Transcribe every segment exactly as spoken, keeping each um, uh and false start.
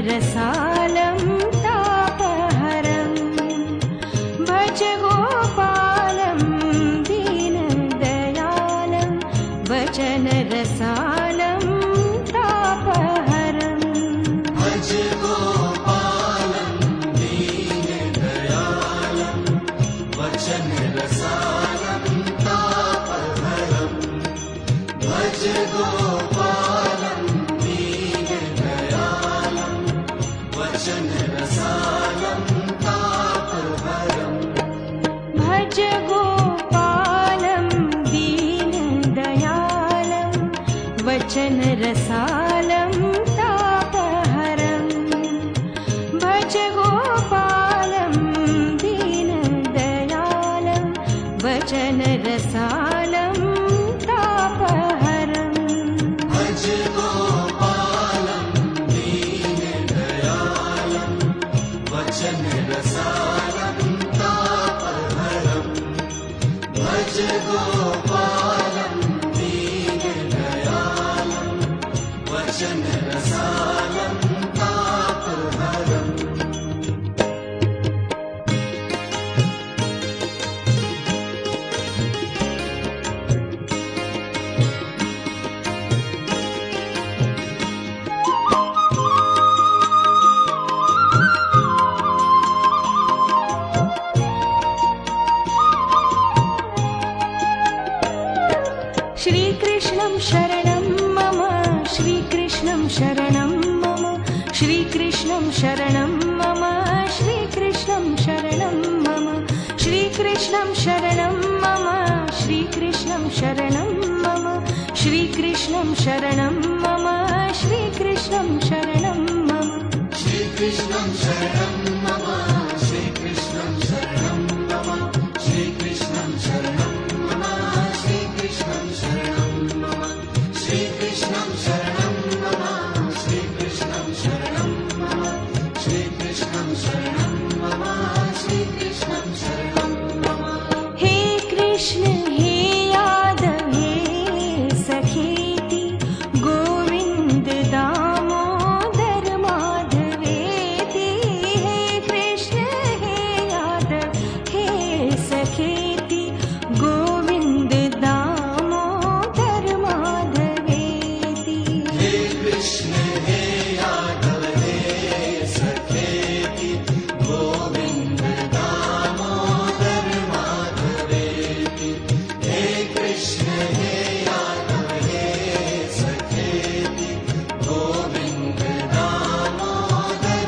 रसालं तापहरं भज गोपालं दीनदयालं वचन रसालं तापहरं भज गोपालं दीनदयालं वचन रसालं तापहरं भज गोपालं दीनदयालं वचन रसालं तापहरं भज गोपालं दीनदयालं वचन रसालं तापहरं भज गोपालं दीनदयालं वचन रसालं तापहरं भज गोपालं दीनदयालं वचन रसालं तापहरं भज गोपालं दीनदयालं वचन रसालं तापहरं श्रीकृष्णं शरणं मम श्रीकृष्णं शरणं मम श्रीकृष्णं शरणं मम श्रीकृष्णं शरणं मम श्रीकृष्णं शरणं मम श्रीकृष्णं शरणं मम श्रीकृष्णं शरणं मम श्रीकृष्णं शरणं मम श्रीकृष्णं शरणं मम श्रीकृष्णं शरणं मम श्रीकृष्णं शरणं मम श्रीकृष्णं शरणं मम श्रीकृष्णं शरणं मम श्रीकृष्णं शरणं मम श्रीकृष्णं शरणं मम श्रीकृष्णं शरणं मम हे कृष्ण हे यादव हे सखेति गोविन्द दामोदर माधवेति हे कृष्ण हे यादव हे सखेति गोविन्द दामोदर माधवेति हे कृष्ण हे यादव हे सखेति गोविन्द दामोदर माधवेति हे कृष्ण हे यादव हे सखेति गोविन्द दामोदर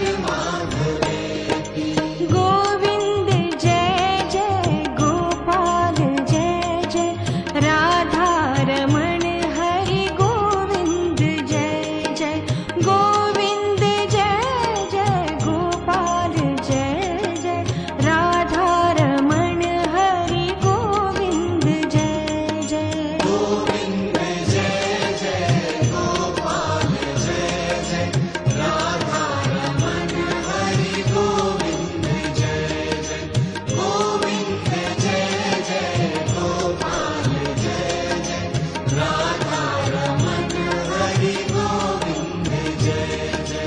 माधवेति गोविन्द जय जय गोपाल जय जय राधारमण हरि गोविन्द जय जय गोविन्द जय जय गोपाल जय जय राधारमण हरि गोविन्द जय जय गोविन्द जय जय गोपाल जय जय राधारमण हरि गोविन्द जय जय गोविन्द जय जय गोपाल जय जय राधारमण हरि गोविन्द जय जय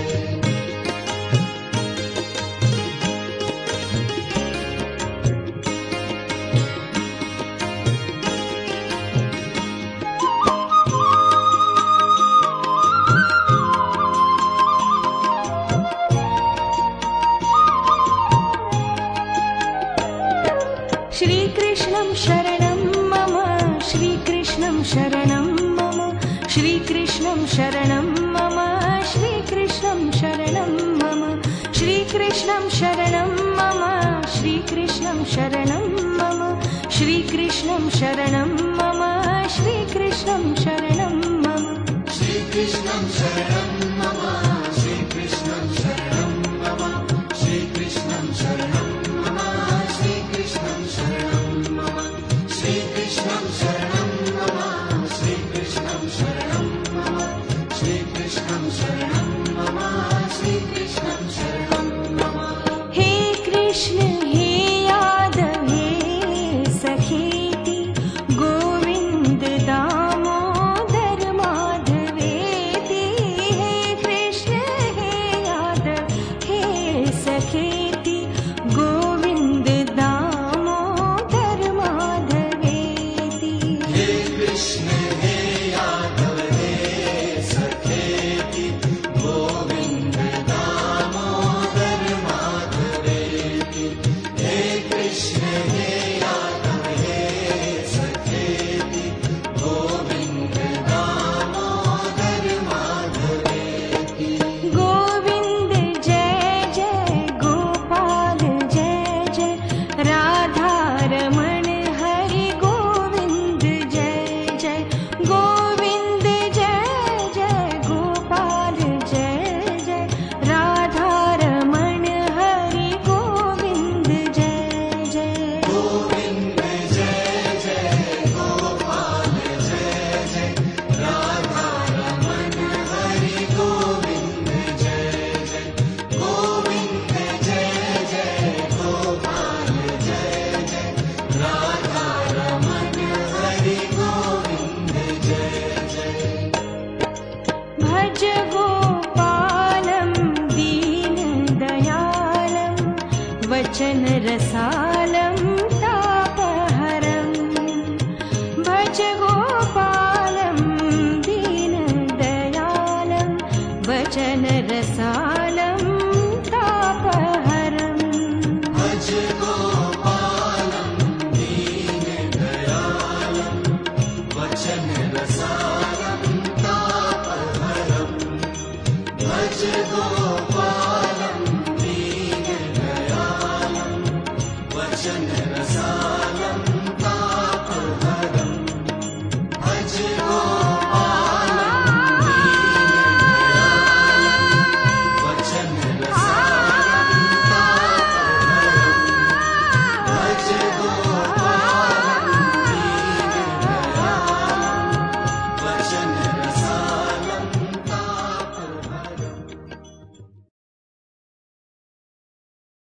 श्रीकृष्णं शरणं मम श्रीकृष्णं शरणं मम श्रीकृष्णं शरणं मम श्रीकृष्णं शरणं मम श्रीकृष्णं शरणं मम श्रीकृष्णं शरणं मम श्रीकृष्णं शरणं मम श्रीकृष्णं शरणं मम श्रीकृष्णं शरणं मम श्रीकृष्णं शरणं मम श्रीकृष्णं शरणं मम श्रीकृष्णं शरणं मम श्रीकृष्णं शरणं मम श्रीकृष्णं शरणं मम श्रीकृष्णं शरणं मम श्रीकृष्णं शरणं मम हे कृष्ण हे यादव हे सखेति गोविन्द दामोदर माधवेति हे कृष्ण हे यादव भज गोपालं दीनदयालं वचन रसालं तापहरं भज गोपालं दीनदयालं वचन रसालं तापहरं भज गोपालं दीनदयालं वचन रसालं तापहरं भज गो